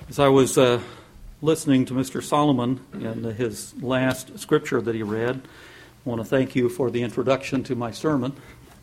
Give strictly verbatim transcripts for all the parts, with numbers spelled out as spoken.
As I was uh, listening to Mister Solomon in his last scripture that he read, I want to thank you for the introduction to my sermon.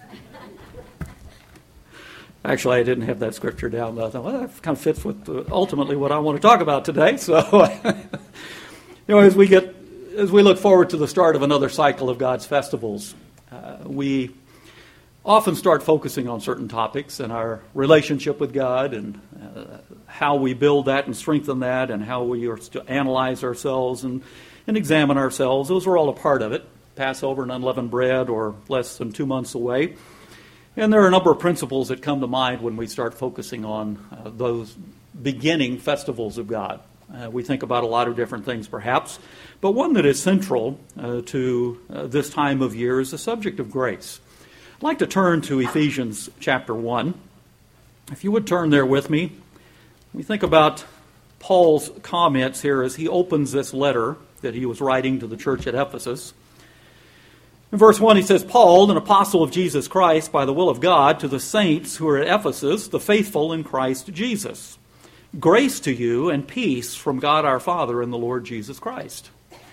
Actually, I didn't have that scripture down, but I thought, well, that kind of fits with uh, ultimately what I want to talk about today. So, you know, as we get, as we look forward to the start of another cycle of God's festivals, uh, we often start focusing on certain topics and our relationship with God and uh, how we build that and strengthen that and how we are to analyze ourselves and, and examine ourselves. Those are all a part of it. Passover and unleavened bread, or less than two months away. And there are a number of principles that come to mind when we start focusing on uh, those beginning festivals of God. Uh, we think about a lot of different things perhaps, but one that is central uh, to uh, this time of year is the subject of grace. I'd like to turn to Ephesians chapter one. If you would turn there with me, we think about Paul's comments here as he opens this letter that he was writing to the church at Ephesus. In verse one, he says, Paul, an apostle of Jesus Christ by the will of God, to the saints who are at Ephesus, the faithful in Christ Jesus. Grace to you and peace from God our Father and the Lord Jesus Christ.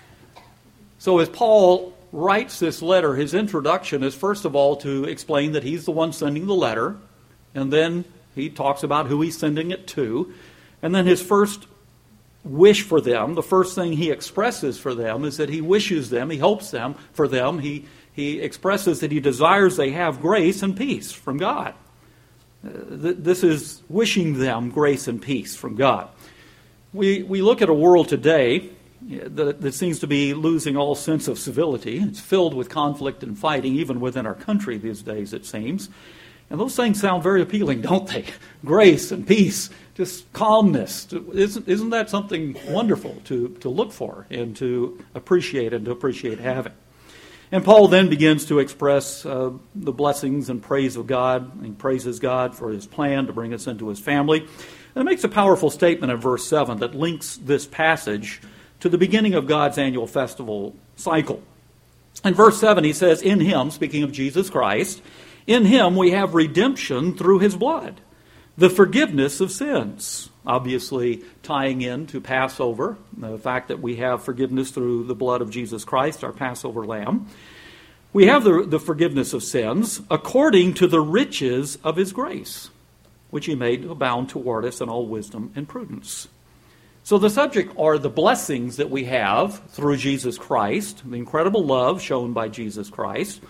So as Paul writes this letter, his introduction is first of all to explain that he's the one sending the letter, and then he talks about who he's sending it to, and then his first wish for them, the first thing he expresses for them is that he wishes them, he hopes them for them, he, he expresses that he desires they have grace and peace from God. Uh, th- this is wishing them grace and peace from God. We, we look at a world today that, that seems to be losing all sense of civility. It's filled with conflict and fighting, even within our country these days, it seems. And those things sound very appealing, don't they? Grace and peace, just calmness. Isn't, isn't that something wonderful to, to look for and to appreciate and to appreciate having? And Paul then begins to express uh, the blessings and praise of God. He praises God for his plan to bring us into his family. And it makes a powerful statement in verse seven that links this passage to the beginning of God's annual festival cycle. In verse seven he says, in him, speaking of Jesus Christ, in him we have redemption through his blood, the forgiveness of sins. Obviously tying in to Passover, the fact that we have forgiveness through the blood of Jesus Christ, our Passover lamb. We have the, the forgiveness of sins according to the riches of his grace, which he made abound toward us in all wisdom and prudence. So the subject are the blessings that we have through Jesus Christ, the incredible love shown by Jesus Christ,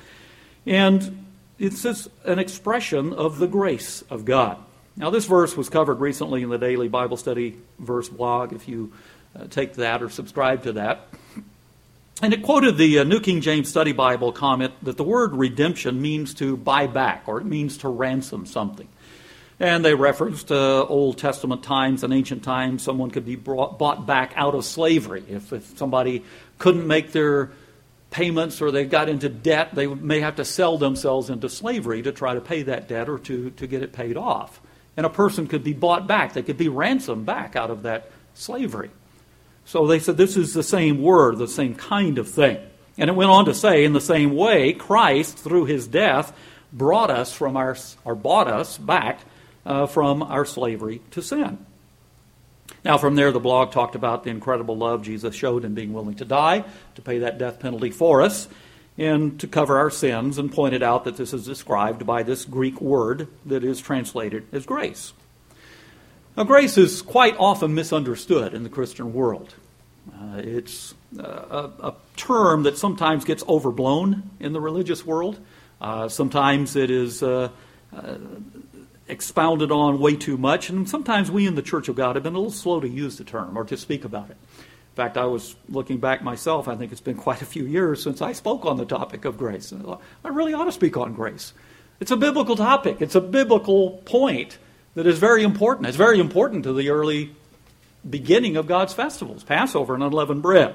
and it's just an expression of the grace of God. Now, this verse was covered recently in the Daily Bible Study Verse blog, if you uh, take that or subscribe to that. And it quoted the uh, New King James Study Bible comment that the word redemption means to buy back, or it means to ransom something. And they referenced uh, Old Testament times and ancient times. Someone could be brought, bought back out of slavery. If, if somebody couldn't make their payments or they got into debt, they may have to sell themselves into slavery to try to pay that debt or to, to get it paid off. And a person could be bought back. They could be ransomed back out of that slavery. So they said this is the same word, the same kind of thing. And it went on to say, in the same way, Christ, through his death, brought us from our, or bought us back uh, from our slavery to sin. Now, from there, the blog talked about the incredible love Jesus showed in being willing to die, to pay that death penalty for us, and to cover our sins, and pointed out that this is described by this Greek word that is translated as grace. Now, grace is quite often misunderstood in the Christian world. Uh, it's a, a term that sometimes gets overblown in the religious world. Uh, sometimes it is uh, uh, expounded on way too much, and sometimes we in the Church of God have been a little slow to use the term or to speak about it. In fact, I was looking back myself, I think it's been quite a few years since I spoke on the topic of grace. I really ought to speak on grace. It's a biblical topic. It's a biblical point that is very important. It's very important to the early beginning of God's festivals, Passover and unleavened bread.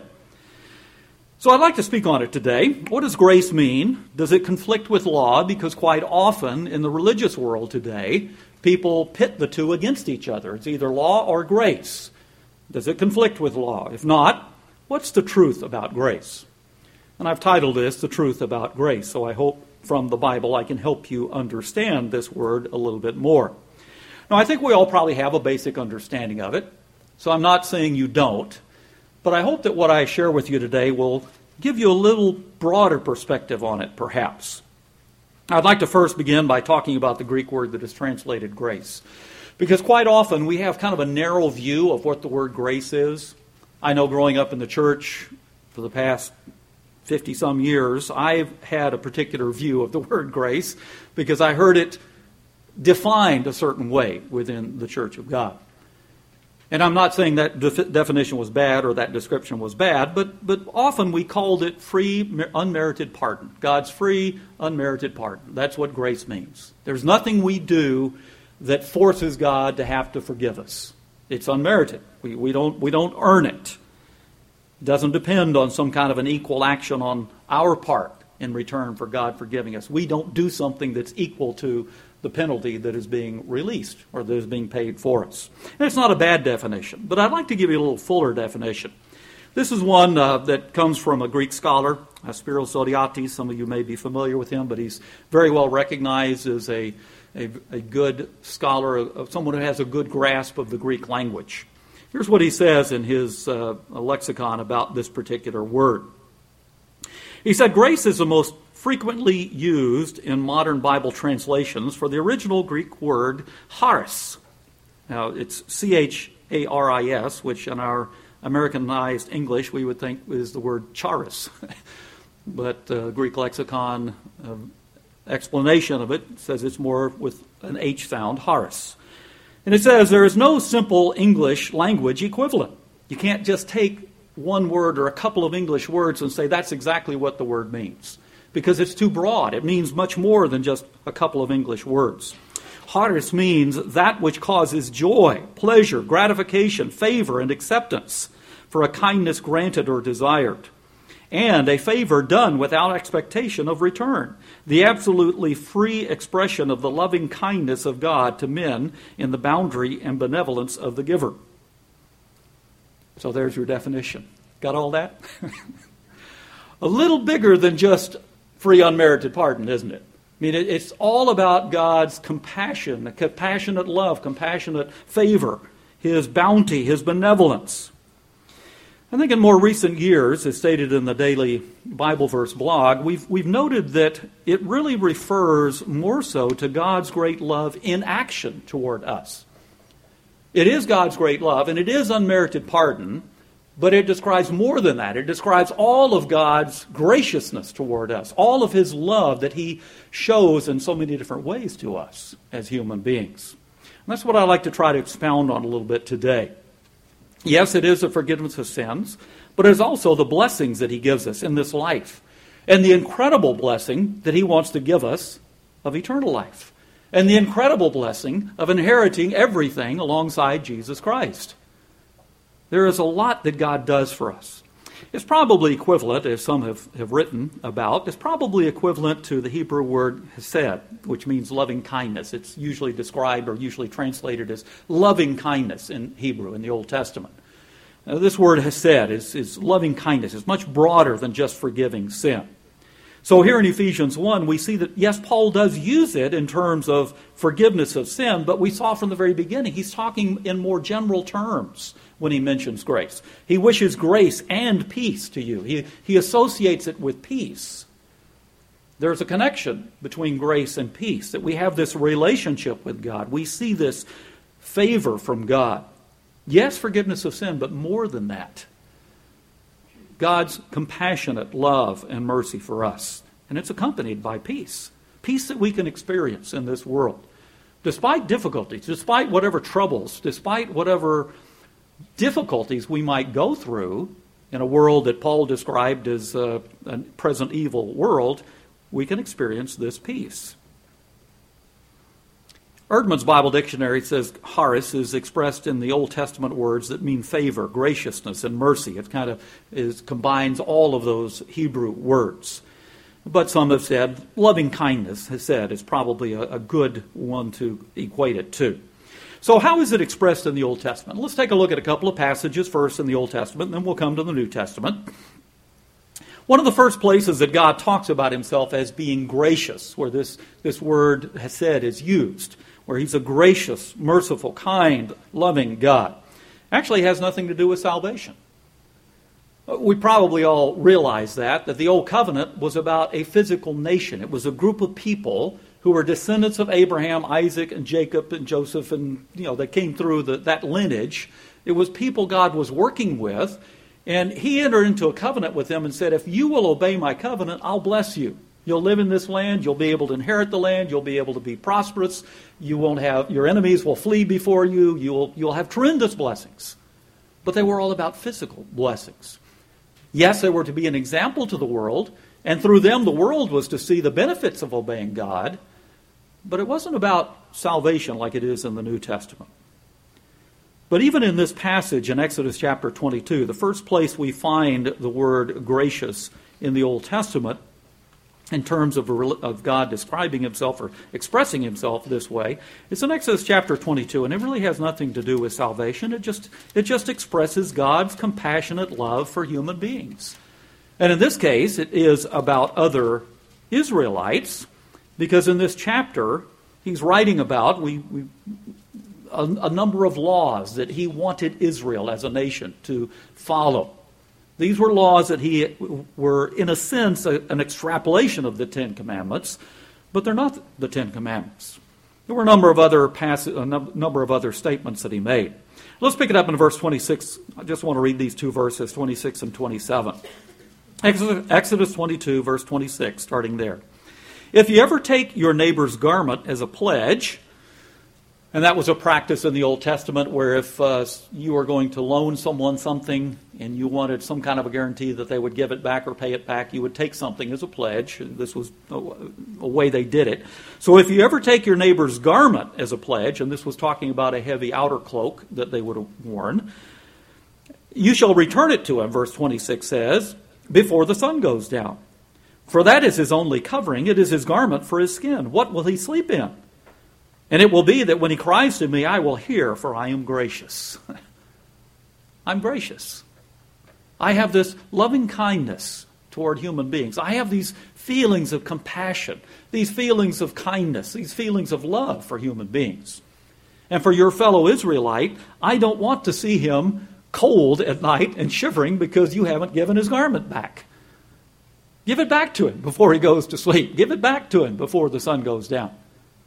So I'd like to speak on it today. What does grace mean? Does it conflict with law? Because quite often in the religious world today, people pit the two against each other. It's either law or grace. Does it conflict with law? If not, what's the truth about grace? And I've titled this, The Truth About Grace, so I hope from the Bible I can help you understand this word a little bit more. Now, I think we all probably have a basic understanding of it. So I'm not saying you don't, but I hope that what I share with you today will give you a little broader perspective on it, perhaps. I'd like to first begin by talking about the Greek word that is translated grace, because quite often we have kind of a narrow view of what the word grace is. I know growing up in the church for the past fifty-some years, I've had a particular view of the word grace because I heard it defined a certain way within the Church of God. And I'm not saying that def- definition was bad or that description was bad, but, but often we called it free, unmerited pardon. God's free, unmerited pardon. That's what grace means. There's nothing we do that forces God to have to forgive us. It's unmerited. We, we don't, we don't earn it. It doesn't depend on some kind of an equal action on our part in return for God forgiving us. We don't do something that's equal to the penalty that is being released or that is being paid for us. And it's not a bad definition, but I'd like to give you a little fuller definition. This is one uh, that comes from a Greek scholar, uh, Spiros Zodhiates. Some of you may be familiar with him, but he's very well recognized as a, a, a good scholar, uh, someone who has a good grasp of the Greek language. Here's what he says in his uh, lexicon about this particular word. He said, grace is the most frequently used in modern Bible translations for the original Greek word charis. Now, it's C H A R I S, which in our Americanized English we would think is the word charis. But uh, Greek lexicon uh, explanation of it says it's more with an H sound, charis. And it says there is no simple English language equivalent. You can't just take one word or a couple of English words and say that's exactly what the word means, because it's too broad. It means much more than just a couple of English words. Charis means that which causes joy, pleasure, gratification, favor, and acceptance for a kindness granted or desired, and a favor done without expectation of return. The absolutely free expression of the loving kindness of God to men in the boundary and benevolence of the giver. So there's your definition. Got all that? A little bigger than just free unmerited pardon, isn't it? I mean, it's all about God's compassion, compassionate love, compassionate favor, His bounty, His benevolence. I think in more recent years, as stated in the Daily Bible Verse blog, we've, we've noted that it really refers more so to God's great love in action toward us. It is God's great love, and it is unmerited pardon, but it describes more than that. It describes all of God's graciousness toward us, all of His love that He shows in so many different ways to us as human beings. And that's what I'd like to try to expound on a little bit today. Yes, it is a forgiveness of sins, but it's also the blessings that He gives us in this life, and the incredible blessing that He wants to give us of eternal life, and the incredible blessing of inheriting everything alongside Jesus Christ. There is a lot that God does for us. It's probably equivalent, as some have, have written about, it's probably equivalent to the Hebrew word hesed, which means loving kindness. It's usually described or usually translated as loving kindness in Hebrew in the Old Testament. Now, this word hesed is, is loving kindness. It's much broader than just forgiving sin. So here in Ephesians one, we see that, yes, Paul does use it in terms of forgiveness of sin, but we saw from the very beginning, he's talking in more general terms when he mentions grace. He wishes grace and peace to you. He, he associates it with peace. There's a connection between grace and peace, that we have this relationship with God. We see this favor from God. Yes, forgiveness of sin, but more than that. God's compassionate love and mercy for us. And it's accompanied by peace. Peace that we can experience in this world. Despite difficulties, despite whatever troubles, despite whatever difficulties we might go through in a world that Paul described as a, a present evil world, we can experience this peace. Erdman's Bible Dictionary says charis is expressed in the Old Testament words that mean favor, graciousness, and mercy. It kind of is, combines all of those Hebrew words. But some have said loving kindness, has said, is probably a, a good one to equate it to. So how is it expressed in the Old Testament? Let's take a look at a couple of passages first in the Old Testament, and then we'll come to the New Testament. One of the first places that God talks about Himself as being gracious, where this, this word hesed is used, where He's a gracious, merciful, kind, loving God. actually has nothing to do with salvation. We probably all realize that, that the Old Covenant was about a physical nation. It was a group of people who were descendants of Abraham, Isaac, and Jacob, and Joseph, and, you know, that came through the, that lineage. It was people God was working with, and he entered into a covenant with them and said, if you will obey my covenant, I'll bless you. You'll live in this land, you'll be able to inherit the land, you'll be able to be prosperous, you won't have, your enemies will flee before you, you'll, you'll have tremendous blessings. But they were all about physical blessings. Yes, they were to be an example to the world, and through them the world was to see the benefits of obeying God, but it wasn't about salvation like it is in the New Testament. But even in this passage in Exodus chapter twenty-two, the first place we find the word gracious in the Old Testament, in terms of, of God describing himself or expressing himself this way, it's in Exodus chapter twenty-two, and it really has nothing to do with salvation. It just, it just expresses God's compassionate love for human beings. And in this case, it is about other Israelites, because in this chapter, he's writing about we, we, a, a number of laws that he wanted Israel as a nation to follow. These were laws that he were, in a sense, a, an extrapolation of the Ten Commandments, but they're not the Ten Commandments. There were a number of other pass- a number of other statements that he made. Let's pick it up in verse twenty-six. I just want to read these two verses, twenty-six and twenty-seven. Exodus, Exodus twenty-two, verse twenty-six, starting there. If you ever take your neighbor's garment as a pledge, and that was a practice in the Old Testament where if uh, you were going to loan someone something and you wanted some kind of a guarantee that they would give it back or pay it back, you would take something as a pledge. This was a, a way they did it. So if you ever take your neighbor's garment as a pledge, and this was talking about a heavy outer cloak that they would have worn, you shall return it to him, verse twenty-six says, before the sun goes down. For that is his only covering, it is his garment for his skin. What will he sleep in? And it will be that when he cries to me, I will hear, for I am gracious. I'm gracious. I have this loving kindness toward human beings. I have these feelings of compassion, these feelings of kindness, these feelings of love for human beings. And for your fellow Israelite, I don't want to see him cold at night and shivering because you haven't given his garment back. Give it back to him before he goes to sleep. Give it back to him before the sun goes down.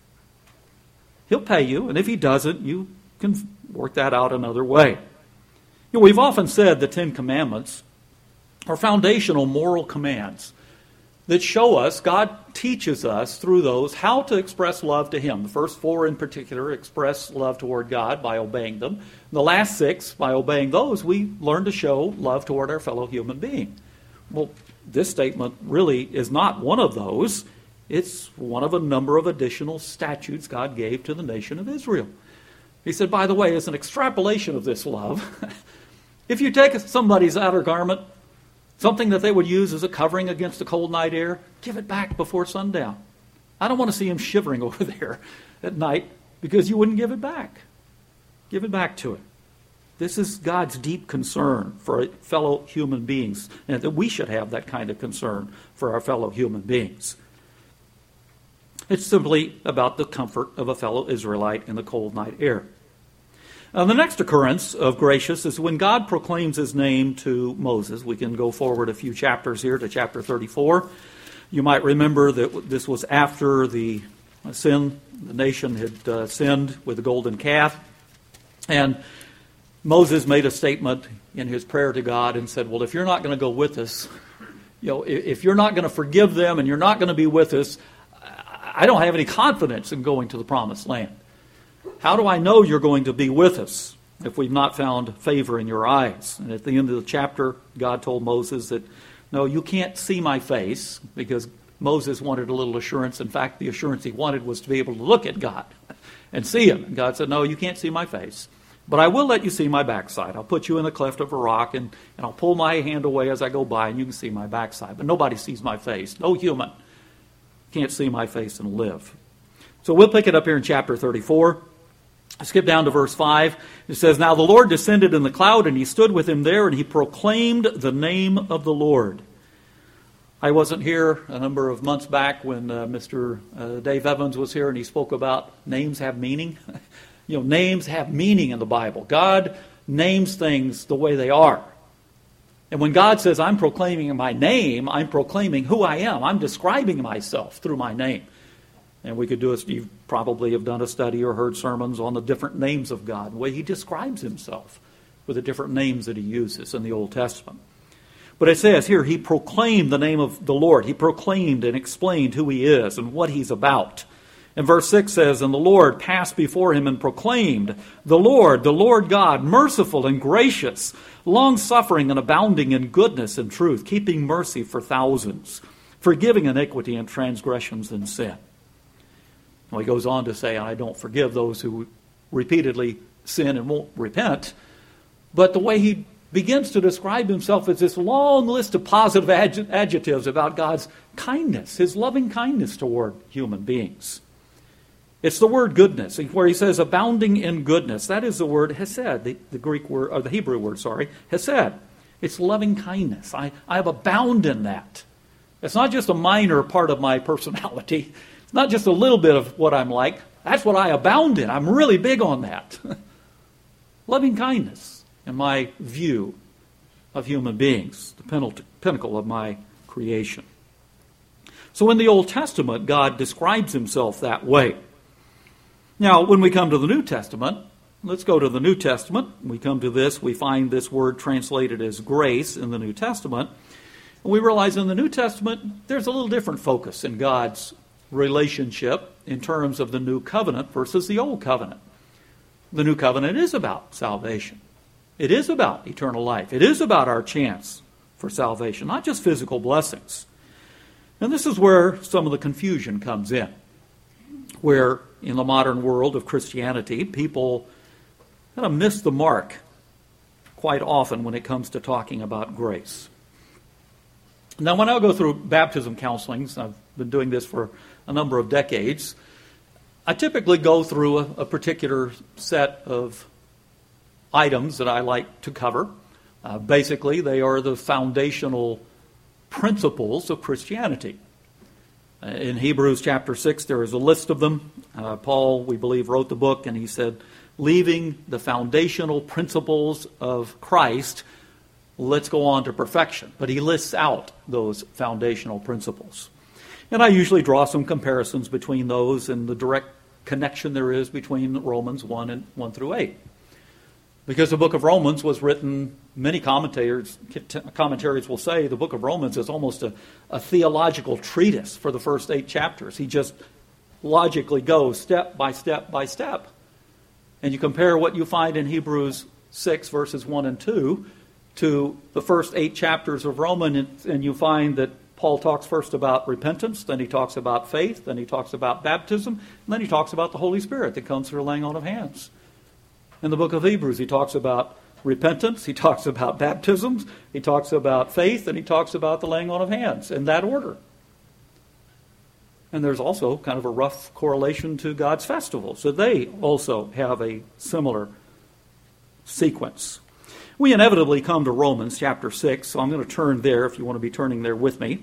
He'll pay you, and if he doesn't, you can work that out another way. You know, we've often said the Ten Commandments are foundational moral commands that show us, God teaches us through those how to express love to him. The first four in particular express love toward God by obeying them. The last six, by obeying those, we learn to show love toward our fellow human being. Well, this statement really is not one of those. It's one of a number of additional statutes God gave to the nation of Israel. He said, by the way, as an extrapolation of this love, if you take somebody's outer garment, something that they would use as a covering against the cold night air, give it back before sundown. I don't want to see him shivering over there at night because you wouldn't give it back. Give it back to him. This is God's deep concern for fellow human beings, and that we should have that kind of concern for our fellow human beings. It's simply about the comfort of a fellow Israelite in the cold night air. Now, the next occurrence of gracious is when God proclaims his name to Moses. We can go forward a few chapters here to chapter thirty-four. You might remember that this was after the sin, the nation had uh, sinned with the golden calf. And Moses made a statement in his prayer to God and said, well, if you're not going to go with us, you know, if you're not going to forgive them and you're not going to be with us, I don't have any confidence in going to the promised land. How do I know you're going to be with us if we've not found favor in your eyes? And at the end of the chapter, God told Moses that, no, you can't see my face, because Moses wanted a little assurance. In fact, the assurance he wanted was to be able to look at God and see him. And God said, no, you can't see my face, but I will let you see my backside. I'll put you in the cleft of a rock, and, and I'll pull my hand away as I go by, and you can see my backside. But nobody sees my face. No human can't see my face and live. So we'll pick it up here in chapter thirty-four. Skip down to verse five. It says, now the Lord descended in the cloud, and he stood with him there, and he proclaimed the name of the Lord. I wasn't here a number of months back when uh, Mister Uh, Dave Evans was here, and he spoke about names have meaning. You know, names have meaning in the Bible. God names things the way they are. And when God says, I'm proclaiming my name, I'm proclaiming who I am. I'm describing myself through my name. And we could do it. You probably have done a study or heard sermons on the different names of God, the way he describes himself with the different names that he uses in the Old Testament. But it says here, he proclaimed the name of the Lord. He proclaimed and explained who he is and what he's about. And verse six says, and the Lord passed before him and proclaimed, the Lord, the Lord God, merciful and gracious, long-suffering and abounding in goodness and truth, keeping mercy for thousands, forgiving iniquity and transgressions and sin. Well, he goes on to say, I don't forgive those who repeatedly sin and won't repent. But the way he begins to describe himself is this long list of positive adj- adjectives about God's kindness, his loving kindness toward human beings. It's the word goodness, where he says abounding in goodness. That is the word hesed, the, the Greek word, or the Hebrew word, sorry, hesed. It's loving kindness. I, I have abound in that. It's not just a minor part of my personality. It's not just a little bit of what I'm like. That's what I abound in. I'm really big on that. Loving kindness in my view of human beings, the pinnacle of my creation. So in the Old Testament, God describes himself that way. Now, when we come to the New Testament, let's go to the New Testament. We come to this, we find this word translated as grace in the New Testament. And we realize in the New Testament, there's a little different focus in God's relationship in terms of the New Covenant versus the Old Covenant. The New Covenant is about salvation. It is about eternal life. It is about our chance for salvation, not just physical blessings. And this is where some of the confusion comes in, where in the modern world of Christianity, people kind of miss the mark quite often when it comes to talking about grace. Now, when I go through baptism counselings, I've been doing this for a number of decades, I typically go through a, a particular set of items that I like to cover. Uh, basically, they are the foundational principles of Christianity. Uh, in Hebrews chapter six, there is a list of them. Uh, Paul, we believe, wrote the book, and he said, leaving the foundational principles of Christ, let's go on to perfection. But he lists out those foundational principles. And I usually draw some comparisons between those and the direct connection there is between Romans one and one through eight. Because the book of Romans was written, many commentators commentaries will say the book of Romans is almost a, a theological treatise for the first eight chapters. He just logically goes step by step by step. And you compare what you find in Hebrews six, verses one and two, to the first eight chapters of Romans, and you find that Paul talks first about repentance, then he talks about faith, then he talks about baptism, and then he talks about the Holy Spirit that comes through laying on of hands. In the book of Hebrews, he talks about repentance, he talks about baptisms, he talks about faith, and he talks about the laying on of hands, in that order. And there's also kind of a rough correlation to God's festivals, so they also have a similar sequence. We inevitably come to Romans chapter six, so I'm going to turn there if you want to be turning there with me.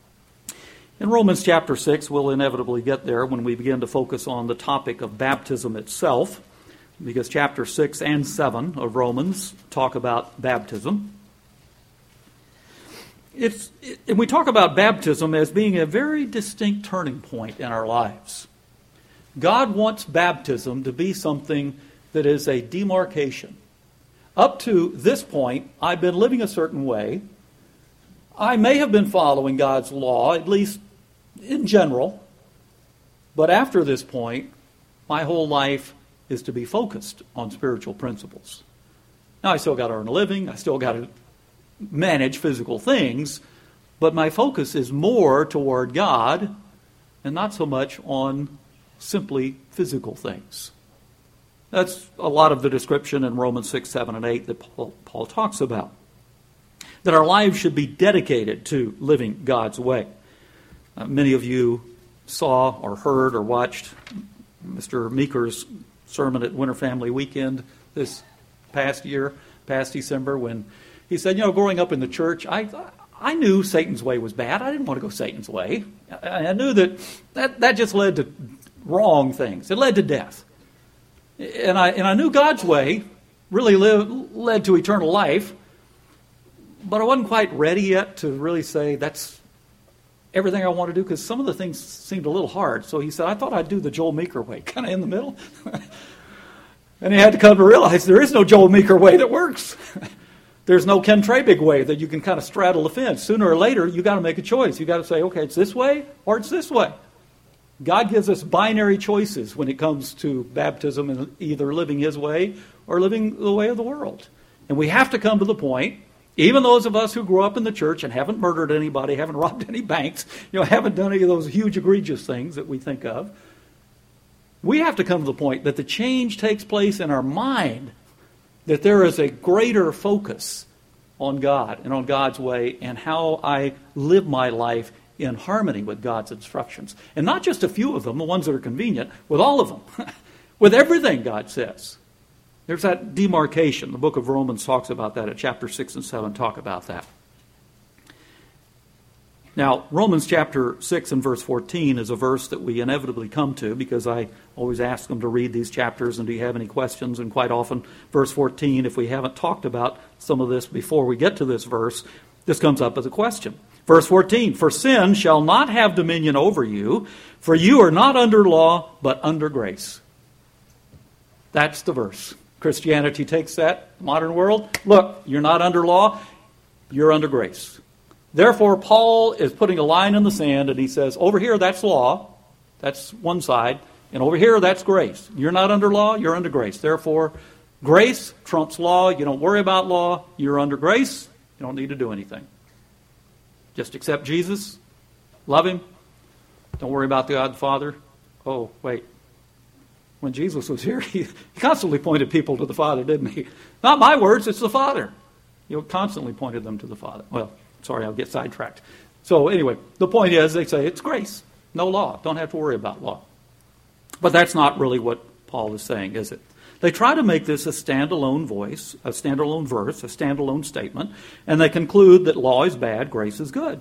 In Romans chapter six, we'll inevitably get there when we begin to focus on the topic of baptism itself, because chapter six and seven of Romans talk about baptism. It's, it, and we talk about baptism as being a very distinct turning point in our lives. God wants baptism to be something that is a demarcation. Up to this point, I've been living a certain way. I may have been following God's law, at least in general. But after this point, my whole life is to be focused on spiritual principles. Now, I still got to earn a living. I still got to manage physical things. But my focus is more toward God and not so much on simply physical things. That's a lot of the description in Romans six, seven, and eight that Paul, Paul talks about. That our lives should be dedicated to living God's way. Uh, many of you saw or heard or watched Mister Meeker's sermon at Winter Family Weekend this past year, past December, when he said, you know, growing up in the church, I I knew Satan's way was bad. I didn't want to go Satan's way. I, I knew that, that that just led to wrong things. It led to death. And I and I knew God's way really live, led to eternal life, but I wasn't quite ready yet to really say that's everything I want to do, because some of the things seemed a little hard. So he said, I thought I'd do the Joel Meeker way, kind of in the middle. And he had to come to realize there is no Joel Meeker way that works. There's no Ken Trabig way that you can kind of straddle the fence. Sooner or later, you got to make a choice. You got to say, okay, it's this way or it's this way. God gives us binary choices when it comes to baptism, and either living his way or living the way of the world. And we have to come to the point, even those of us who grew up in the church and haven't murdered anybody, haven't robbed any banks, you know, haven't done any of those huge egregious things that we think of, we have to come to the point that the change takes place in our mind, that there is a greater focus on God and on God's way and how I live my life in harmony with God's instructions. And not just a few of them, the ones that are convenient, with all of them, with everything God says. There's that demarcation. The book of Romans talks about that at chapter six and seven, talk about that. Now, Romans chapter six and verse fourteen is a verse that we inevitably come to, because I always ask them to read these chapters, and do you have any questions? And quite often, verse fourteen, if we haven't talked about some of this before we get to this verse, this comes up as a question. Verse fourteen, for sin shall not have dominion over you, for you are not under law, but under grace. That's the verse. Christianity takes that, modern world. Look, you're not under law, you're under grace. Therefore, Paul is putting a line in the sand, and he says, over here, that's law. That's one side. And over here, that's grace. You're not under law, you're under grace. Therefore, grace trumps law. You don't worry about law. You're under grace. You don't need to do anything. Just accept Jesus. Love him. Don't worry about the God the Father. Oh, wait. When Jesus was here, he, he constantly pointed people to the Father, didn't he? Not my words, it's the Father. He constantly pointed them to the Father. Well, sorry, I'll get sidetracked. So anyway, the point is, they say it's grace, no law. Don't have to worry about law. But that's not really what Paul is saying, is it? They try to make this a standalone voice, a standalone verse, a standalone statement, and they conclude that law is bad, grace is good.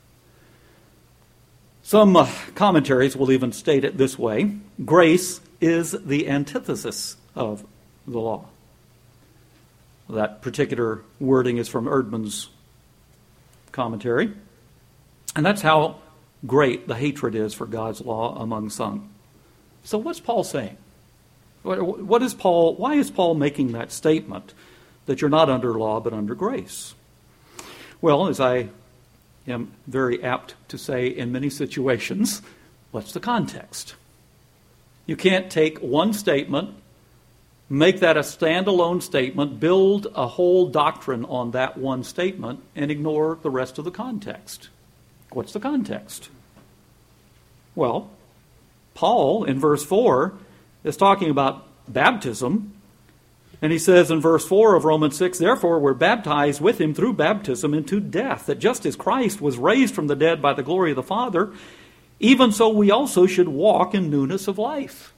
Some uh, commentaries will even state it this way: grace is the antithesis of the law. That particular wording is from Erdman's commentary. And that's how great the hatred is for God's law among some. So what's Paul saying? What, what is Paul? Why is Paul making that statement that you're not under law but under grace? Well, as I am very apt to say in many situations, what's the context? You can't take one statement, make that a standalone statement, build a whole doctrine on that one statement, and ignore the rest of the context. What's the context? Well, Paul, in verse four, is talking about baptism, and he says in verse four of Romans six, therefore we're baptized with him through baptism into death, that just as Christ was raised from the dead by the glory of the Father, even so we also should walk in newness of life.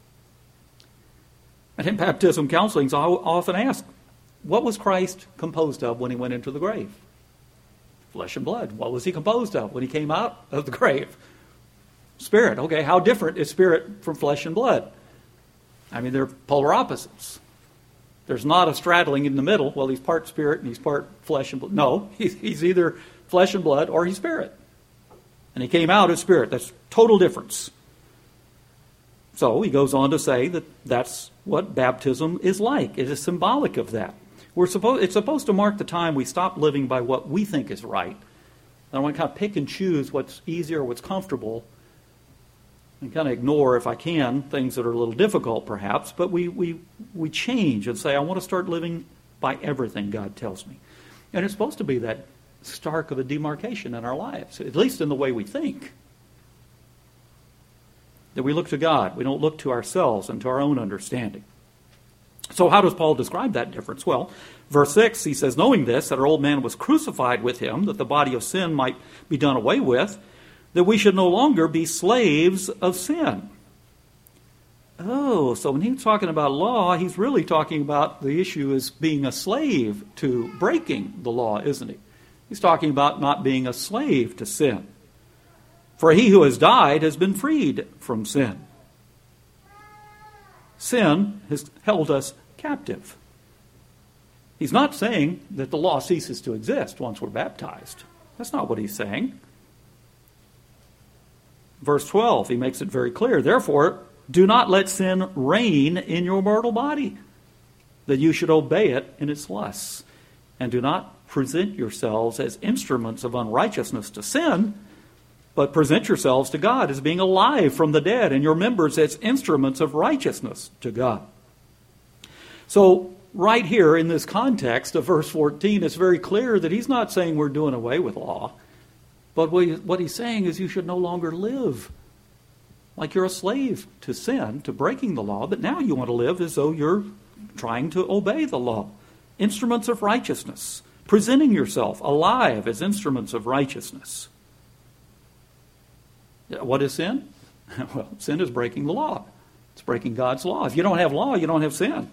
And in baptism counselings, I often ask, what was Christ composed of when he went into the grave? Flesh and blood. What was he composed of when he came out of the grave? Spirit. Okay, how different is spirit from flesh and blood? I mean, they're polar opposites. There's not a straddling in the middle. Well, he's part spirit and he's part flesh and blood. No, he's, he's either flesh and blood or he's spirit. And he came out as spirit. That's total difference. So he goes on to say that that's what baptism is like. It is symbolic of that. We're supposed, it's supposed to mark the time we stop living by what we think is right. I want to kind of pick and choose what's easier, what's comfortable, and kind of ignore, if I can, things that are a little difficult perhaps, but we, we, we change and say, I want to start living by everything God tells me. And it's supposed to be that stark of a demarcation in our lives, at least in the way we think. That we look to God. We don't look to ourselves and to our own understanding. So how does Paul describe that difference? Well, verse six, he says, knowing this, that our old man was crucified with him, that the body of sin might be done away with, that we should no longer be slaves of sin. Oh, so when he's talking about law, he's really talking about the issue as being a slave to breaking the law, isn't he? He's talking about not being a slave to sin. For he who has died has been freed from sin. Sin has held us captive. He's not saying that the law ceases to exist once we're baptized. That's not what he's saying. Verse twelve, he makes it very clear. Therefore, do not let sin reign in your mortal body, that you should obey it in its lusts. And do not present yourselves as instruments of unrighteousness to sin, but present yourselves to God as being alive from the dead, and your members as instruments of righteousness to God. So, right here in this context of verse fourteen, it's very clear that he's not saying we're doing away with law. But what he's saying is you should no longer live like you're a slave to sin, to breaking the law, but now you want to live as though you're trying to obey the law. Instruments of righteousness, presenting yourself alive as instruments of righteousness. What is sin? Well, sin is breaking the law. It's breaking God's law. If you don't have law, you don't have sin.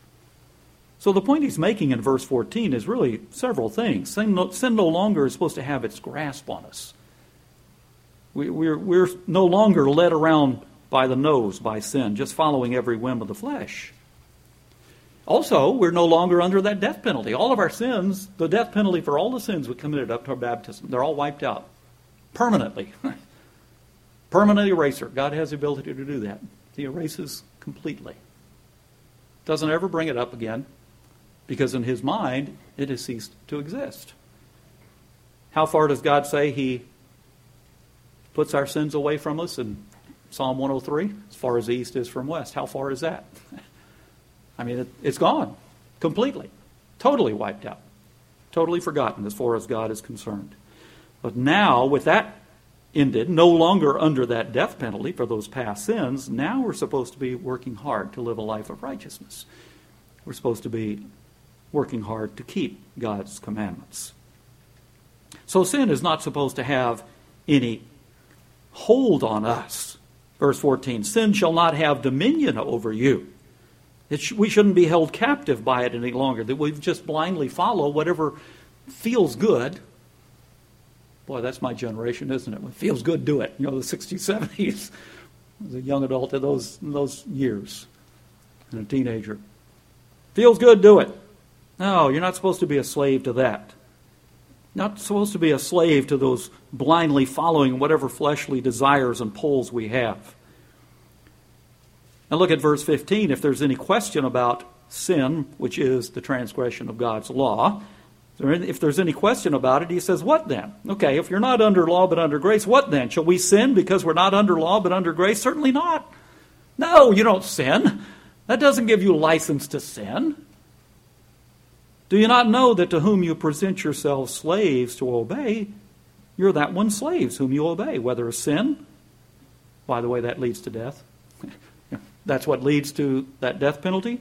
So the point he's making in verse fourteen is really several things. Sin no, sin no longer is supposed to have its grasp on us. We, we're, we're no longer led around by the nose by sin, just following every whim of the flesh. Also, we're no longer under that death penalty. All of our sins, the death penalty for all the sins we committed up to our baptism, they're all wiped out permanently. Permanent eraser. God has the ability to do that. He erases completely. Doesn't ever bring it up again, because in his mind, it has ceased to exist. How far does God say he puts our sins away from us in Psalm one oh three? As far as the east is from west. How far is that? I mean, it, it's gone completely, totally wiped out, totally forgotten as far as God is concerned. But now, with that ended, no longer under that death penalty for those past sins, now we're supposed to be working hard to live a life of righteousness. We're supposed to be working hard to keep God's commandments. So sin is not supposed to have any hold on us. Verse fourteen, sin shall not have dominion over you. It sh- we shouldn't be held captive by it any longer, that we just blindly follow whatever feels good. Boy, that's my generation, isn't it? When it feels good, do it. You know, the sixties, seventies. I was a young adult in those, in those years, and a teenager. Feels good, do it. No, you're not supposed to be a slave to that. Not supposed to be a slave to those blindly following whatever fleshly desires and pulls we have. Now look at verse fifteen. If there's any question about sin, which is the transgression of God's law, if there's any question about it, he says, what then? Okay, if you're not under law but under grace, what then? Shall we sin because we're not under law but under grace? Certainly not. No, you don't sin. That doesn't give you license to sin. Do you not know that to whom you present yourselves slaves to obey, you're that one slaves whom you obey, whether a sin? By the way, that leads to death. That's what leads to that death penalty.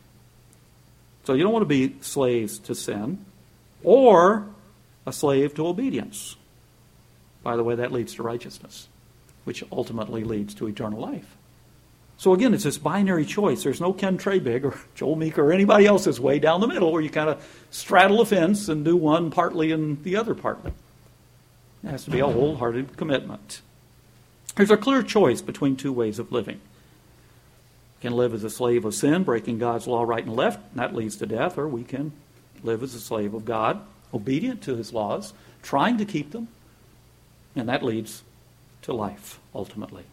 So you don't want to be slaves to sin, or a slave to obedience. By the way, that leads to righteousness, which ultimately leads to eternal life. So again, it's this binary choice. There's no Ken Trabig or Joel Meek or anybody else's way down the middle where you kind of straddle a fence and do one partly and the other partly. It has to be a wholehearted commitment. There's a clear choice between two ways of living. We can live as a slave of sin, breaking God's law right and left, and that leads to death, or we can live as a slave of God, obedient to his laws, trying to keep them, and that leads to life, ultimately.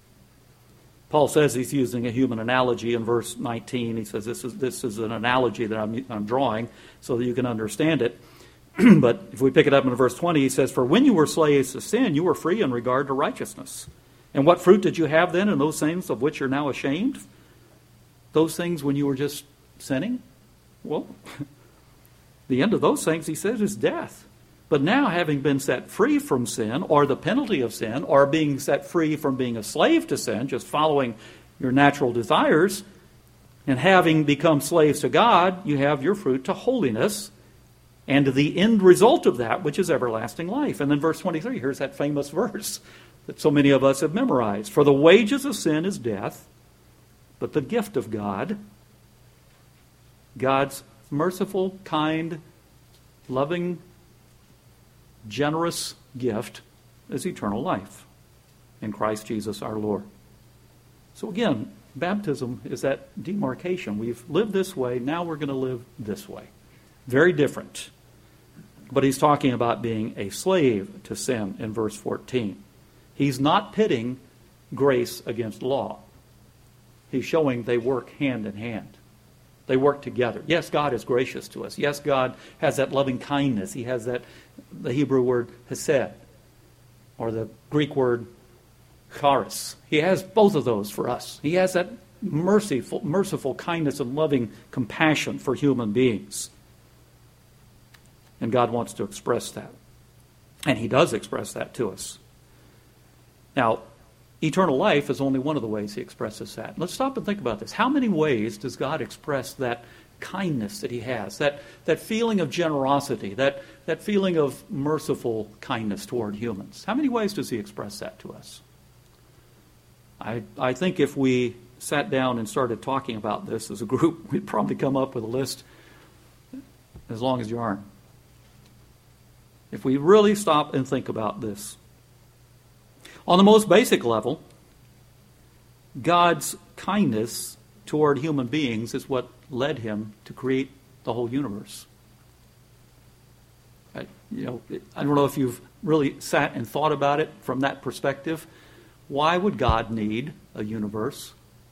Paul says he's using a human analogy in verse nineteen. He says this is this is an analogy that I'm, I'm drawing so that you can understand it. But if we pick it up in verse twenty, he says, for when you were slaves to sin, you were free in regard to righteousness. And what fruit did you have then in those things of which you're now ashamed? Those things when you were just sinning? Well, the end of those things, he says, is death. But now, having been set free from sin, or the penalty of sin, or being set free from being a slave to sin, just following your natural desires, and having become slaves to God, you have your fruit to holiness, and to the end result of that, which is everlasting life. And then verse twenty-three, here's that famous verse that so many of us have memorized. For the wages of sin is death, but the gift of God, God's merciful, kind, loving, generous gift, is eternal life in Christ Jesus our Lord. So again, baptism is that demarcation. We've lived this way, now we're going to live this way. Very different. But he's talking about being a slave to sin in verse fourteen. He's not pitting grace against law. He's showing they work hand in hand. They work together. Yes, God is gracious to us. Yes, God has that loving kindness. He has that, the Hebrew word hesed, or the Greek word charis. He has both of those for us. He has that merciful, merciful kindness and loving compassion for human beings. And God wants to express that. And he does express that to us. Now, eternal life is only one of the ways he expresses that. Let's stop and think about this. How many ways does God express that kindness that he has, that, that feeling of generosity, that, that feeling of merciful kindness toward humans? How many ways does he express that to us? I, I think if we sat down and started talking about this as a group, we'd probably come up with a list as long as your arm. If we really stop and think about this. On the most basic level, God's kindness toward human beings is what led him to create the whole universe. I, you know, I don't know if you've really sat and thought about it from that perspective. Why would God need a universe?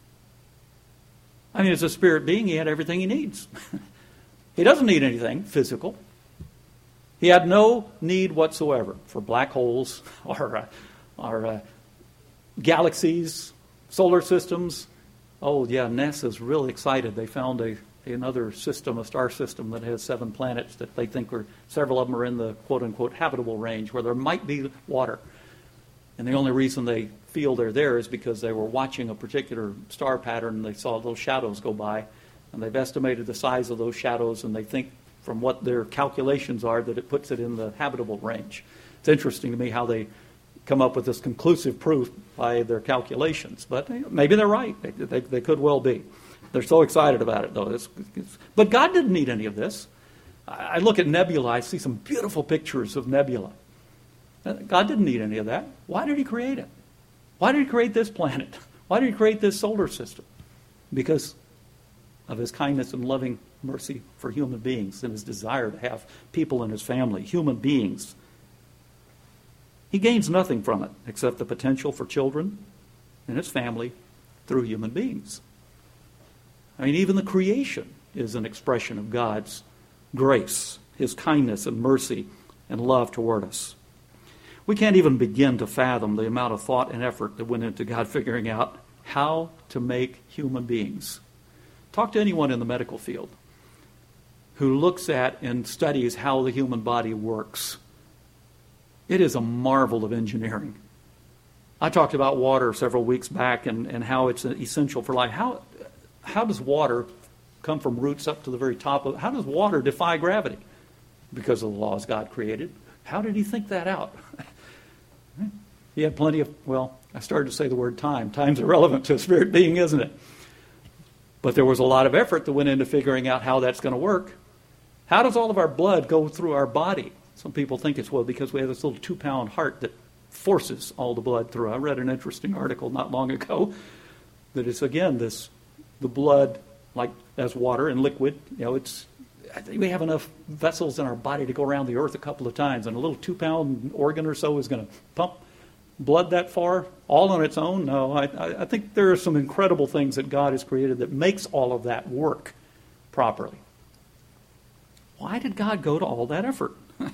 I mean, as a spirit being, he had everything he needs. He doesn't need anything physical. He had no need whatsoever for black holes or uh, or uh, galaxies, solar systems. Oh, yeah, NASA's really excited. They found a another system, a star system that has seven planets that they think are, several of them are in the quote-unquote habitable range where there might be water. And the only reason they feel they're there is because they were watching a particular star pattern and they saw little shadows go by. And they've estimated the size of those shadows, and they think from what their calculations are that it puts it in the habitable range. It's interesting to me how they come up with this conclusive proof by their calculations. But maybe they're right. They, they, they could well be. They're so excited about it, though. It's, it's, but God didn't need any of this. I look at nebula. I see some beautiful pictures of nebula. God didn't need any of that. Why did he create it? Why did he create this planet? Why did he create this solar system? Because of his kindness and loving mercy for human beings and his desire to have people in his family, human beings. He gains nothing from it except the potential for children and his family through human beings. I mean, even the creation is an expression of God's grace, his kindness and mercy and love toward us. We can't even begin to fathom the amount of thought and effort that went into God figuring out how to make human beings. Talk to anyone in the medical field who looks at and studies how the human body works. It is a marvel of engineering. I talked about water several weeks back and, and how it's essential for life. How, how does water come from roots up to the very top of, how does water defy gravity? Because of the laws God created. How did he think that out? He had plenty of, well, I started to say the word time. Time's irrelevant to a spirit being, isn't it? But there was a lot of effort that went into figuring out how that's going to work. How does all of our blood go through our body? Some people think it's, well, because we have this little two-pound heart that forces all the blood through. I read an interesting article not long ago that it's, again, this, the blood, like as water and liquid, you know, it's, I think we have enough vessels in our body to go around the earth a couple of times, and a little two-pound organ or so is going to pump blood that far all on its own? No, I, I think there are some incredible things that God has created that makes all of that work properly. Why did God go to all that effort?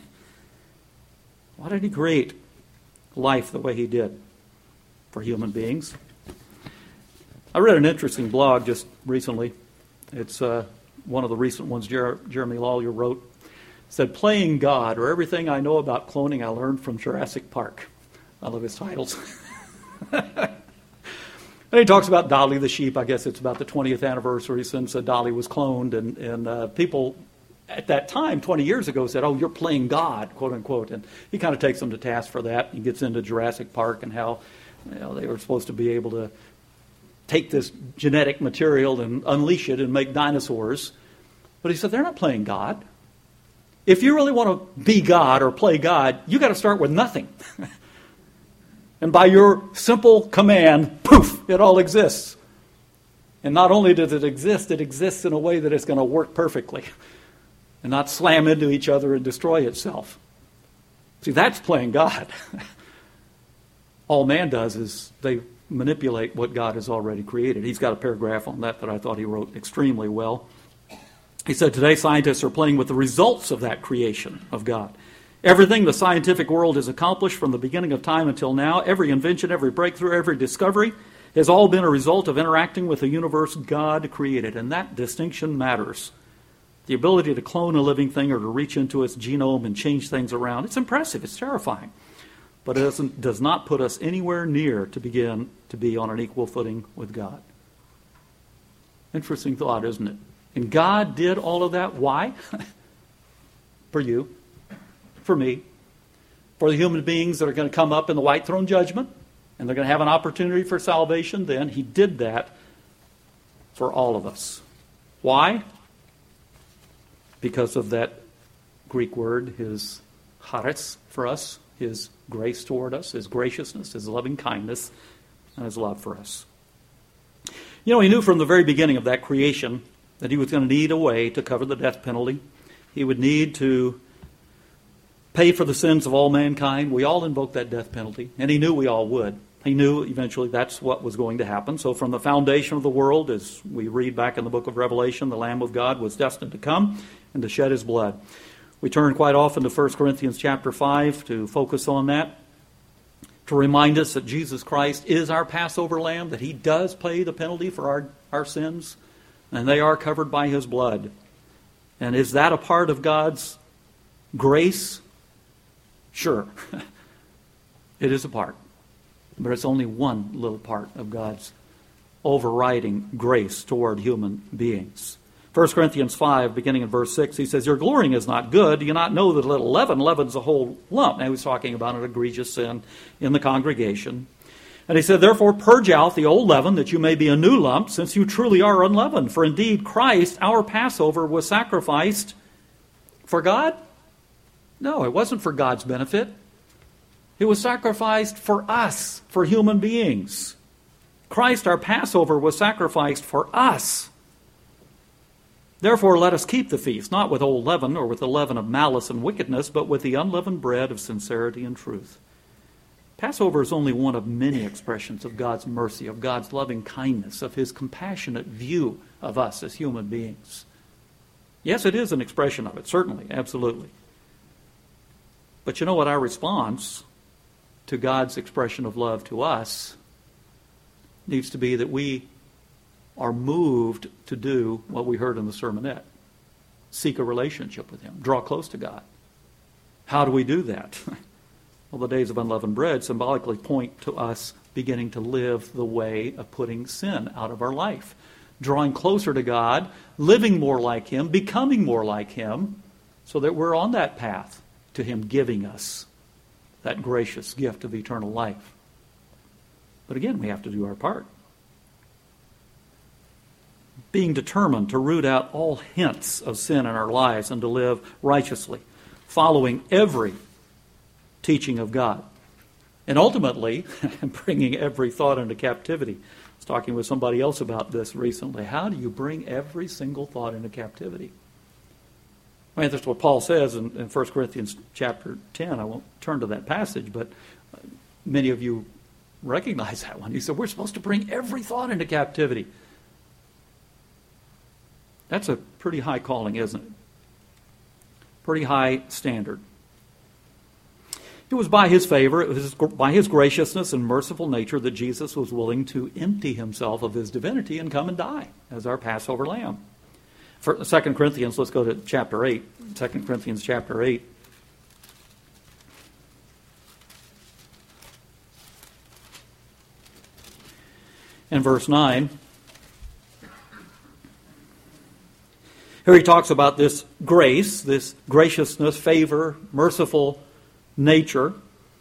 Why did he create life the way he did for human beings? I read an interesting blog just recently. It's uh, one of the recent ones Jer- Jeremy Lawyer wrote. It said, "Playing God, or everything I know about cloning I learned from Jurassic Park." I love his titles. And he talks about Dolly the sheep. I guess it's about the twentieth anniversary since uh, Dolly was cloned. And, and uh, people at that time, twenty years ago, said, "Oh, you're playing God," quote unquote. And he kind of takes them to task for that. He gets into Jurassic Park and how, you know, they were supposed to be able to take this genetic material and unleash it and make dinosaurs. But he said, they're not playing God. If you really want to be God or play God, you got to start with nothing. And by your simple command, poof, it all exists. And not only does it exist, it exists in a way that it's going to work perfectly. and not slam into each other and destroy itself. See, that's playing God. All man does is they manipulate what God has already created. He's got a paragraph on that that I thought he wrote extremely well. He said, today scientists are playing with the results of that creation of God. Everything the scientific world has accomplished from the beginning of time until now, every invention, every breakthrough, every discovery, has all been a result of interacting with the universe God created. And that distinction matters. The ability to clone a living thing or to reach into its genome and change things around, it's impressive, it's terrifying. But it doesn't, does not put us anywhere near to begin to be on an equal footing with God. Interesting thought, isn't it? And God did all of that. Why? For you, for me, for the human beings that are going to come up in the white throne judgment, and they're going to have an opportunity for salvation then. He did that for all of us. Why? Because of that Greek word, his charis for us, his grace toward us, his graciousness, his loving kindness, and his love for us. You know, he knew from the very beginning of that creation that he was going to need a way to cover the death penalty. He would need to pay for the sins of all mankind. We all invoke that death penalty, and he knew we all would. He knew eventually that's what was going to happen. So from the foundation of the world, as we read back in the book of Revelation, the Lamb of God was destined to come and to shed his blood. We turn quite often to First Corinthians chapter five to focus on that, to remind us that Jesus Christ is our Passover lamb, that he does pay the penalty for our, our sins, and they are covered by his blood. And is that a part of God's grace? Sure. It is a part. But it's only one little part of God's overriding grace toward human beings. First Corinthians five, beginning in verse six, he says, your glorying is not good. Do you not know that a little leaven leavens a whole lump? Now he's talking about an egregious sin in the congregation. And he said, therefore purge out the old leaven, that you may be a new lump, since you truly are unleavened. For indeed Christ, our Passover, was sacrificed for God? No, it wasn't for God's benefit. It was sacrificed for us, for human beings. Christ, our Passover, was sacrificed for us. Therefore, let us keep the feast, not with old leaven or with the leaven of malice and wickedness, but with the unleavened bread of sincerity and truth. Passover is only one of many expressions of God's mercy, of God's loving kindness, of his compassionate view of us as human beings. Yes, it is an expression of it, certainly, absolutely. But you know what? Our response to God's expression of love to us needs to be that we are moved to do what we heard in the sermonette. Seek a relationship with him. Draw close to God. How do we do that? Well, the days of unleavened bread symbolically point to us beginning to live the way of putting sin out of our life. Drawing closer to God, living more like him, becoming more like him, so that we're on that path to him giving us that gracious gift of eternal life. But again, we have to do our part. Being determined to root out all hints of sin in our lives and to live righteously, following every teaching of God. And ultimately, bringing every thought into captivity. I was talking with somebody else about this recently. How do you bring every single thought into captivity? I mean, that's what Paul says in, in First Corinthians chapter ten. I won't turn to that passage, but many of you recognize that one. He said, we're supposed to bring every thought into captivity. That's a pretty high calling, isn't it? Pretty high standard. It was by his favor, it was by his graciousness and merciful nature that Jesus was willing to empty himself of his divinity and come and die as our Passover lamb. For Second Corinthians, let's go to chapter eight. Second Corinthians chapter eight. And verse nine. Here he talks about this grace, this graciousness, favor, merciful nature.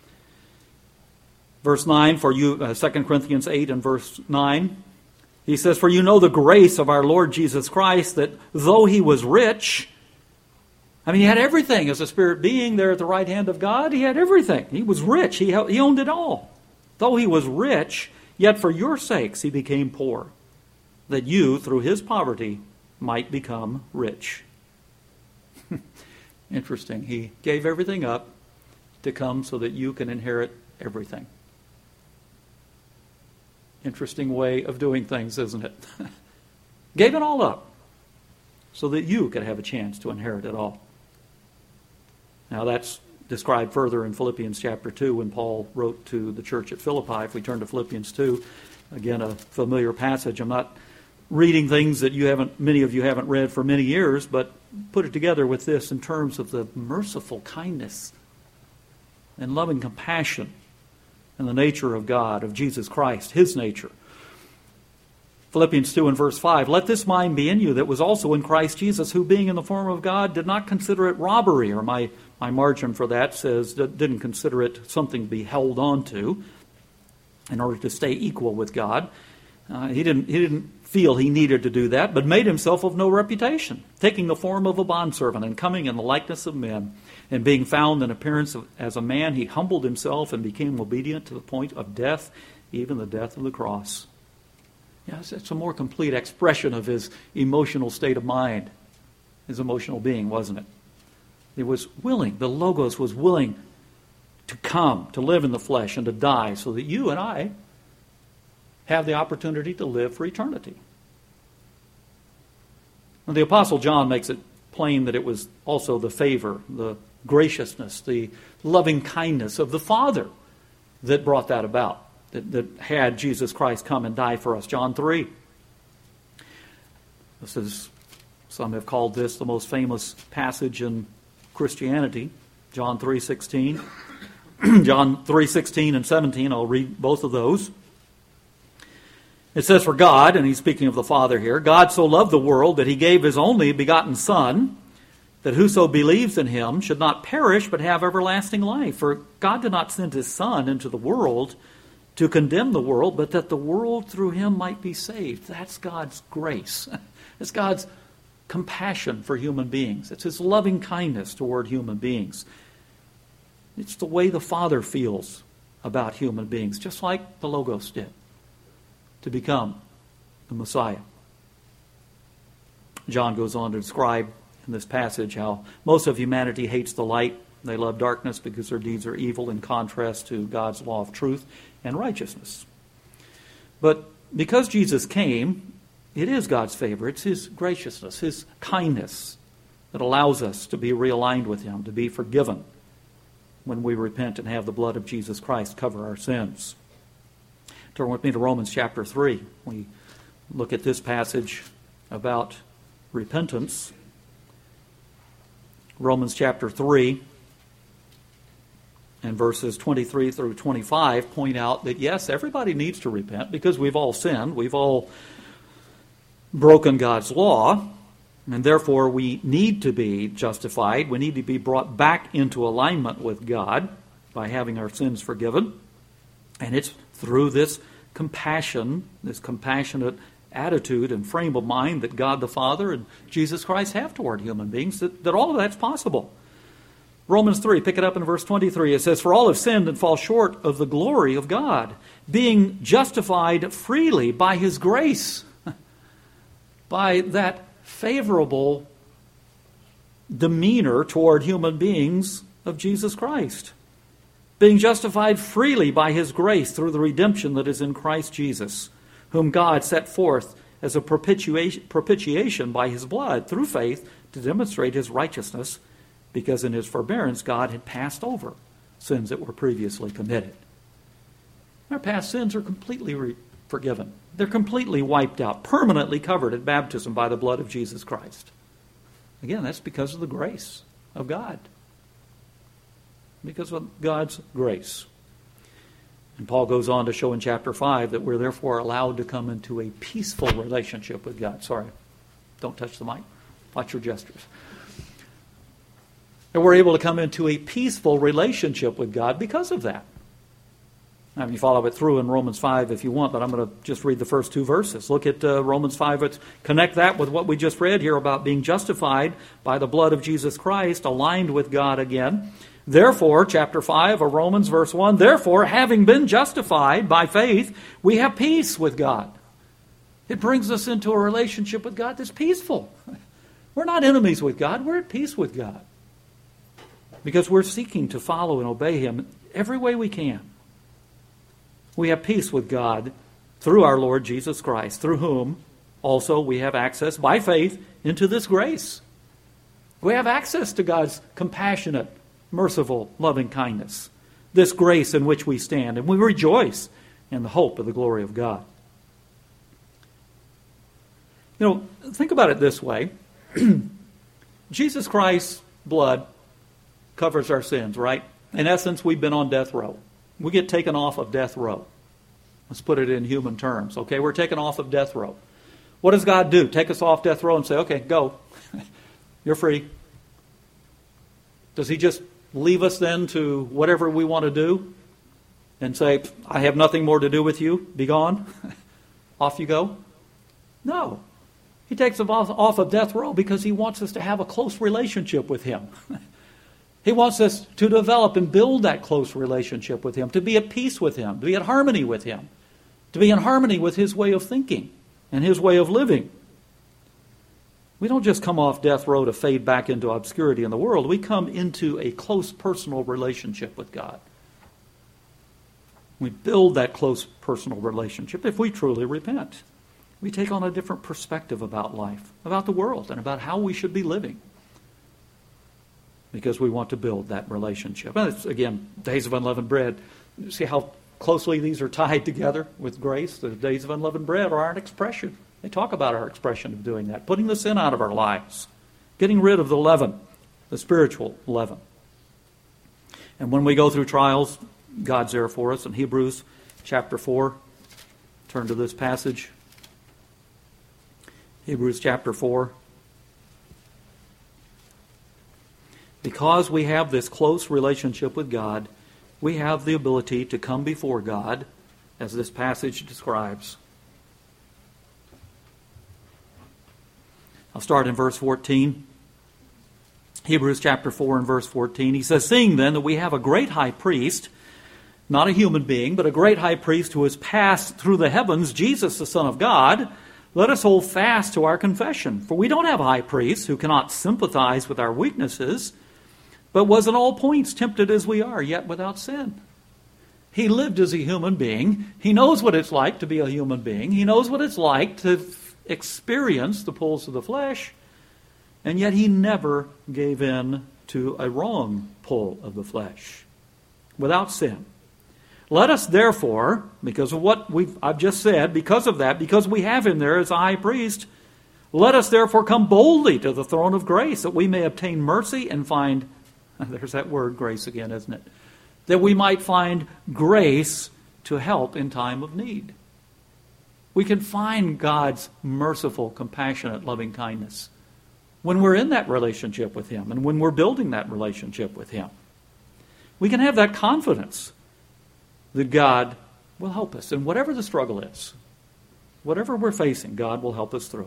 Verse nine, for you, uh, Second Corinthians eight and verse nine. He says, for you know the grace of our Lord Jesus Christ, that though he was rich, I mean, he had everything as a spirit being there at the right hand of God. He had everything. He was rich. He, he owned it all. Though he was rich, yet for your sakes he became poor, that you, through his poverty, might become rich. Interesting. He gave everything up to come so that you can inherit everything. Interesting way of doing things, isn't it? Gave it all up so that you could have a chance to inherit it all. Now that's described further in Philippians chapter two when Paul wrote to the church at Philippi. If we turn to Philippians two, again a familiar passage. I'm not reading things that you haven't, many of you haven't read for many years, but put it together with this in terms of the merciful kindness and loving compassion and the nature of God, of Jesus Christ, His nature. Philippians two and verse five, let this mind be in you that was also in Christ Jesus, who being in the form of God did not consider it robbery, or my, my margin for that says didn't consider it something to be held on to in order to stay equal with God. Uh, he didn't he didn't feel he needed to do that, but made himself of no reputation, taking the form of a bondservant and coming in the likeness of men, and being found in appearance of, as a man, he humbled himself and became obedient to the point of death, even the death of the cross. Yes, it's a more complete expression of his emotional state of mind, his emotional being, wasn't it? He was willing, the Logos was willing to come, to live in the flesh and to die so that you and I have the opportunity to live for eternity. And the Apostle John makes it plain that it was also the favor, the graciousness, the loving kindness of the Father that brought that about, that, that had Jesus Christ come and die for us. John three. This is, some have called this the most famous passage in Christianity, John three sixteen. John three sixteen and seventeen, I'll read both of those. It says, for God, and he's speaking of the Father here, God so loved the world that he gave his only begotten Son, that whoso believes in him should not perish but have everlasting life. For God did not send his Son into the world to condemn the world, but that the world through him might be saved. That's God's grace. It's God's compassion for human beings. It's his loving kindness toward human beings. It's the way the Father feels about human beings, just like the Logos did, to become the Messiah. John goes on to describe in this passage how most of humanity hates the light. They love darkness because their deeds are evil, in contrast to God's law of truth and righteousness. But because Jesus came, it is God's favor. It's his graciousness, his kindness that allows us to be realigned with him, to be forgiven when we repent and have the blood of Jesus Christ cover our sins. Turn with me to Romans chapter three. We look at this passage about repentance. Romans chapter three and verses twenty-three through twenty-five point out that yes, everybody needs to repent because we've all sinned. We've all broken God's law, and therefore we need to be justified. We need to be brought back into alignment with God by having our sins forgiven. And it's through this compassion, this compassionate attitude and frame of mind that God the Father and Jesus Christ have toward human beings, that, that all of that's possible. Romans three, pick it up in verse twenty-three. It says, for all have sinned and fall short of the glory of God, being justified freely by his grace, by that favorable demeanor toward human beings of Jesus Christ. Being justified freely by his grace through the redemption that is in Christ Jesus, whom God set forth as a propitiation, propitiation by his blood through faith to demonstrate his righteousness, because in his forbearance God had passed over sins that were previously committed. Our past sins are completely re- forgiven. They're completely wiped out, permanently covered at baptism by the blood of Jesus Christ. Again, that's because of the grace of God. Because of God's grace. And Paul goes on to show in chapter five that we're therefore allowed to come into a peaceful relationship with God. Sorry, don't touch the mic. Watch your gestures. And we're able to come into a peaceful relationship with God because of that. Now, you follow it through in Romans five if you want, but I'm going to just read the first two verses. Look at uh, Romans five. It's, connect that with what we just read here about being justified by the blood of Jesus Christ, aligned with God again. Therefore, chapter five of Romans, verse one, therefore, having been justified by faith, we have peace with God. It brings us into a relationship with God that's peaceful. We're not enemies with God. We're at peace with God. Because we're seeking to follow and obey Him every way we can. We have peace with God through our Lord Jesus Christ, through whom also we have access by faith into this grace. We have access to God's compassionate, merciful, loving kindness, this grace in which we stand, and we rejoice in the hope of the glory of God. You know, think about it this way. Jesus Christ's blood covers our sins, right? In essence, we've been on death row. We get taken off of death row. Let's put it in human terms, okay? We're taken off of death row. What does God do? Take us off death row and say, okay, go. You're free. Does He just leave us then to whatever we want to do and say, I have nothing more to do with you, be gone? Off you go? No. He takes us off, off of death row because He wants us to have a close relationship with Him. He wants us to develop and build that close relationship with Him, to be at peace with Him, to be at harmony with Him, to be in harmony with His way of thinking and His way of living. We don't just come off death row to fade back into obscurity in the world. We come into a close personal relationship with God. We build that close personal relationship if we truly repent. We take on a different perspective about life, about the world, and about how we should be living. Because we want to build that relationship. And it's, again, days of unleavened bread. You see how closely these are tied together with grace? The days of unleavened bread are an expression. They talk about our expression of doing that, putting the sin out of our lives, getting rid of the leaven, the spiritual leaven. And when we go through trials, God's there for us. In Hebrews chapter four, turn to this passage. Hebrews chapter four. Because we have this close relationship with God, we have the ability to come before God, as this passage describes. I'll start in verse fourteen. Hebrews chapter four and verse fourteen. He says, seeing then that we have a great high priest, not a human being, but a great high priest who has passed through the heavens, Jesus the Son of God, let us hold fast to our confession. For we don't have a high priest who cannot sympathize with our weaknesses, but was in all points tempted as we are, yet without sin. He lived as a human being. He knows what it's like to be a human being. He knows what it's like to experience the pulls of the flesh, and yet He never gave in to a wrong pull of the flesh, without sin. Let us therefore, because of what we've, I've just said, because of that, because we have Him there as a high priest, let us therefore come boldly to the throne of grace, that we may obtain mercy and find, there's that word grace again, isn't it? That we might find grace to help in time of need. We can find God's merciful, compassionate, loving kindness when we're in that relationship with Him and when we're building that relationship with Him. We can have that confidence that God will help us. And whatever the struggle is, whatever we're facing, God will help us through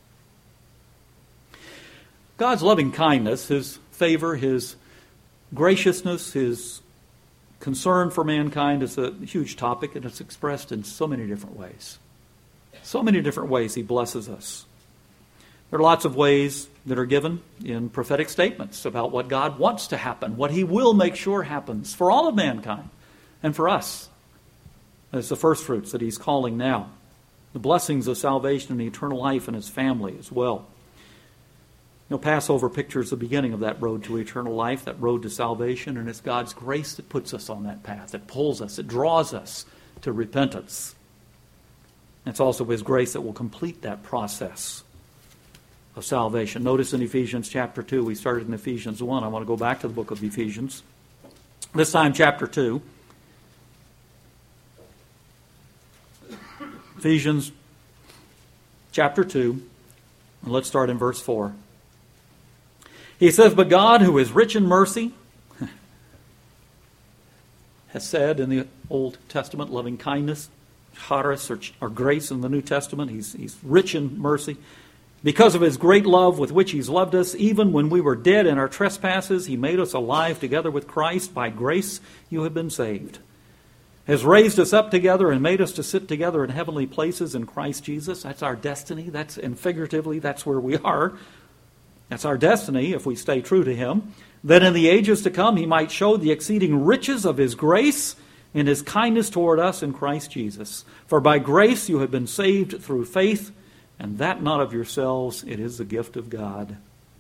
it. God's loving kindness, His favor, His graciousness, His concern for mankind is a huge topic, and it's expressed in so many different ways. So many different ways He blesses us. There are lots of ways that are given in prophetic statements about what God wants to happen, what He will make sure happens for all of mankind and for us. As the first fruits that He's calling now. The blessings of salvation and eternal life in His family as well. You know, Passover pictures the beginning of that road to eternal life, that road to salvation, and it's God's grace that puts us on that path, that pulls us, it draws us to repentance. It's also His grace that will complete that process of salvation. Notice in Ephesians chapter two, we started in Ephesians one. I want to go back to the book of Ephesians. This time chapter two. Ephesians chapter two, and let's start in verse four. He says, but God, who is rich in mercy, has said in the Old Testament, loving kindness, charis, or, or grace in the New Testament, he's, he's rich in mercy. Because of His great love with which He's loved us, even when we were dead in our trespasses, He made us alive together with Christ. By grace you have been saved. Has raised us up together and made us to sit together in heavenly places in Christ Jesus. That's our destiny. That's, and figuratively, that's where we are. That's our destiny if we stay true to Him. That in the ages to come He might show the exceeding riches of His grace in His kindness toward us in Christ Jesus. For by grace you have been saved through faith, and that not of yourselves, it is the gift of God.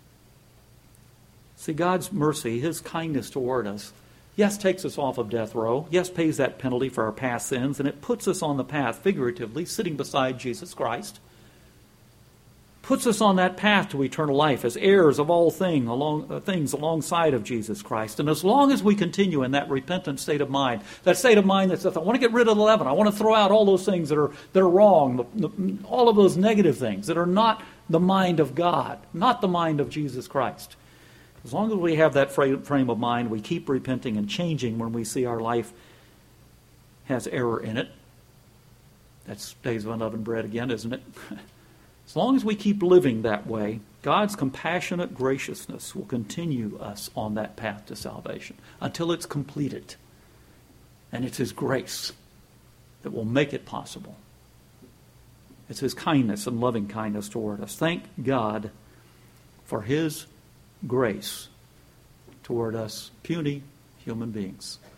See, God's mercy, His kindness toward us, yes, takes us off of death row. Yes, pays that penalty for our past sins, and it puts us on the path, figuratively, sitting beside Jesus Christ. Puts us on that path to eternal life as heirs of all thing, along, uh, things alongside of Jesus Christ. And as long as we continue in that repentant state of mind, that state of mind that says, I want to get rid of the leaven, I want to throw out all those things that are, that are wrong, the, the, all of those negative things that are not the mind of God, not the mind of Jesus Christ. As long as we have that frame of mind, we keep repenting and changing when we see our life has error in it. That's days of unleavened bread again, isn't it? As long as we keep living that way, God's compassionate graciousness will continue us on that path to salvation until it's completed. And it's His grace that will make it possible. It's His kindness and loving kindness toward us. Thank God for His grace toward us puny human beings.